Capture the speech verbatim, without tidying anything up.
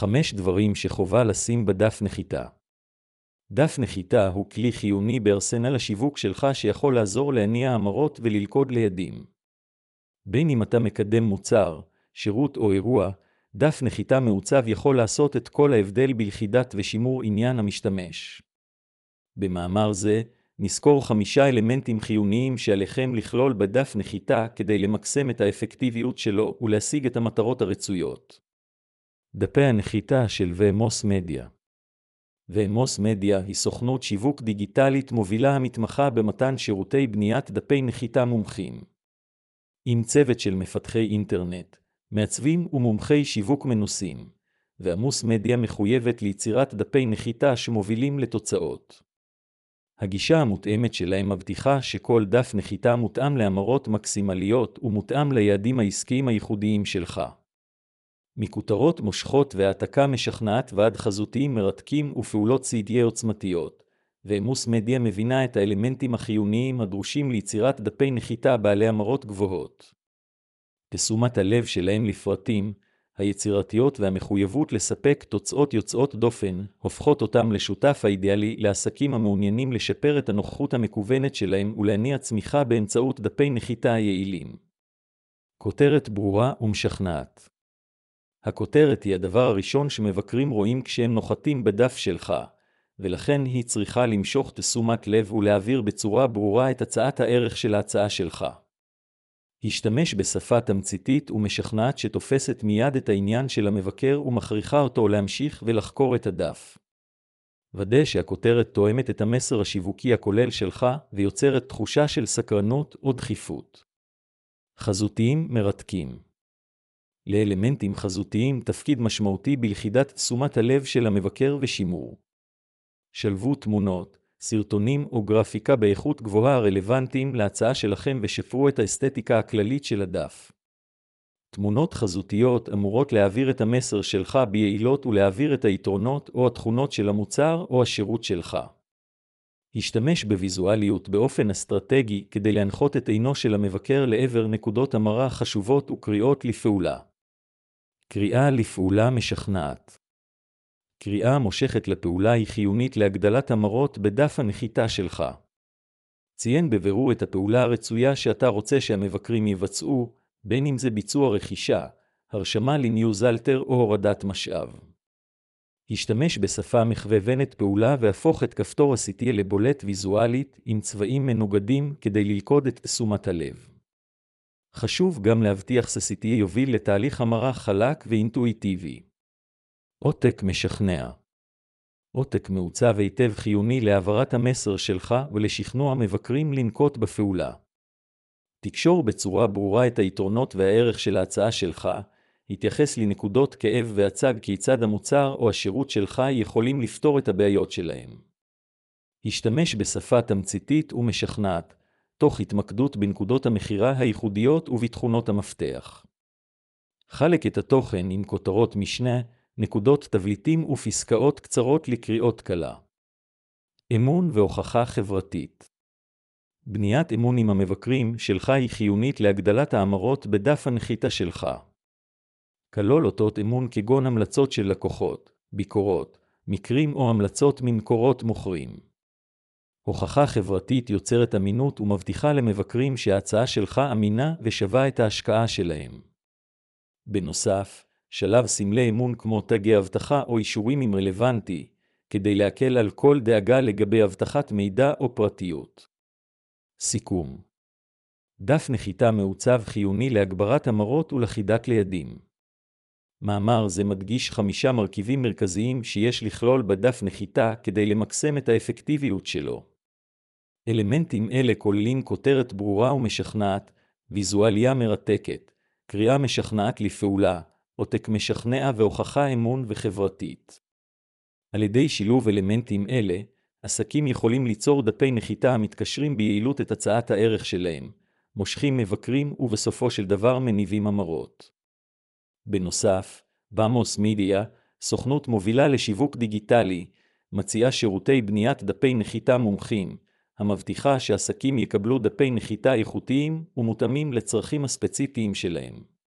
חמש דברים שחובה לשים בדף נחיתה. דף נחיתה הוא כלי חיוני בארסנל השיווק שלך שיכול לעזור להניע המרות וללכוד לידים. בין אם אתה מקדם מוצר, שירות או אירוע, דף נחיתה מעוצב יכול לעשות את כל ההבדל בלכידת ושימור עניין המשתמש. במאמר זה, נזכור חמישה אלמנטים חיוניים שעליכם לכלול בדף נחיתה כדי למקסם את האפקטיביות שלו ולהשיג את המטרות הרצויות. דפי הנחיתה של ומוס מדיה. ומוס מדיה היא סוכנות שיווק דיגיטלית מובילה המתמחה במתן שירותי בניית דפי נחיתה מומחים. עם צוות של מפתחי אינטרנט, מעצבים ומומחי שיווק מנוסים, ומוס מדיה מחויבת ליצירת דפי נחיתה שמובילים לתוצאות. הגישה המותאמת שלהם מבטיחה שכל דף נחיתה מותאם להמרות מקסימליות ומותאם ליעדים העסקיים הייחודיים שלך. מכותרות מושכות והעתקה משכנעת ועד חזותיים מרתקים ופעולות סידיה עוצמתיות, ומוס מדיה מבינה את האלמנטים החיוניים הדרושים ליצירת דפי נחיתה בעלי המרות גבוהות. תשומת הלב שלהם לפרטים, היצירתיות והמחויבות לספק תוצאות יוצאות דופן, הופכות אותם לשותף האידיאלי לעסקים המעוניינים לשפר את הנוכחות המקוונת שלהם ולהניע צמיחה באמצעות דפי נחיתה יעילים. כותרת ברורה ומשכנעת. הכותרת היא הדבר הראשון שמבקרים רואים כשהם נוחתים בדף שלך, ולכן היא צריכה למשוך תשומת לב ולהעביר בצורה ברורה את הצעת הערך של ההצעה שלך. השתמש בשפה תמציתית ומשכנעת שתופסת מיד את העניין של המבקר ומכריחה אותו להמשיך ולחקור את הדף. ודא שהכותרת תואמת את המסר השיווקי הכולל שלך ויוצרת תחושה של סקרנות או דחיפות. חזותיים מרתקים. לאלמנטים חזותיים תפקיד משמעותי בלכידת תשומת הלב של המבקר ושימור. שלבו תמונות, סרטונים או גרפיקה באיכות גבוהה הרלוונטיים להצעה שלכם ושפרו את האסתטיקה הכללית של הדף. תמונות חזותיות אמורות להעביר את המסר שלך ביעילות ולהעביר את היתרונות או התכונות של המוצר או השירות שלך. השתמש בוויזואליות באופן אסטרטגי כדי להנחות את עינו של המבקר לעבר נקודות המרה חשובות וקריאות לפעולה. קריאה לפעולה משכנעת. קריאה מושכת לפעולה היא חיונית להגדלת המרות בדף הנחיתה שלך. ציין בבירור את הפעולה הרצויה שאתה רוצה שהמבקרים יבצעו, בין אם זה ביצוע רכישה, הרשמה לניוזלטר או הורדת משאב. השתמש בשפה מכוונה פעולה והפוך את כפתור הסיטיה לבולט ויזואלית עם צבעים מנוגדים כדי ללכוד את תשומת הלב. חשוב גם להבטיח שסיטיה יוביל לתהליך המרה חלק ואינטואיטיבי. עותק משכנע. עותק מעוצב היטב חיוני להעברת המסר שלך ולשכנוע מבקרים לנקוט בפעולה. תקשור בצורה ברורה את היתרונות והערך של ההצעה שלך, התייחס לנקודות כאב והצג כיצד המוצר או השירות שלך יכולים לפתור את הבעיות שלהם. השתמש בשפה תמציתית ומשכנעת, תוך התמקדות בנקודות המחירה הייחודיות ובתכונות המפתח. חלק את התוכן עם כותרות משנה, נקודות תבליטים ופסקאות קצרות לקריאות קלה. אמון והוכחה חברתית. בניית אמון עם המבקרים שלך היא חיונית להגדלת האמרות בדף הנחיתה שלך. כלול אותות אמון כגון המלצות של לקוחות, ביקורות, מקרים או המלצות ממקורות מוכרים. הוכחה חברתית יוצרת אמינות ומבטיחה למבקרים שההצעה שלך אמינה ושווה את ההשקעה שלהם. בנוסף, שלב סמלי אמון כמו תגי הבטחה או אישורים עם רלוונטי, כדי להקל על כל דאגה לגבי הבטחת מידע או פרטיות. סיכום. דף נחיתה מעוצב חיוני להגברת המרות ולחידת לידים. מאמר זה מדגיש חמישה מרכיבים מרכזיים שיש לכלול בדף נחיתה כדי למקסם את האפקטיביות שלו. אלמנטים אלה כוללים כותרת ברורה ומשכנעת, ויזואליה מרתקת, קריאה משכנעת לפעולה, עותק משכנע והוכחה אמון וחברתית. על ידי שילוב אלמנטים אלה, עסקים יכולים ליצור דפי נחיתה המתקשרים ביעילות את הצעת הערך שלהם, מושכים מבקרים ובסופו של דבר מניבים המרות. בנוסף, ומוס מדיה, סוכנות מובילה לשיווק דיגיטלי, מציעה שירותי בניית דפי נחיתה מומחים, המבטיחה שעסקים יקבלו דפי נחיתה איכותיים ומותאמים לצרכים הספציפיים שלהם.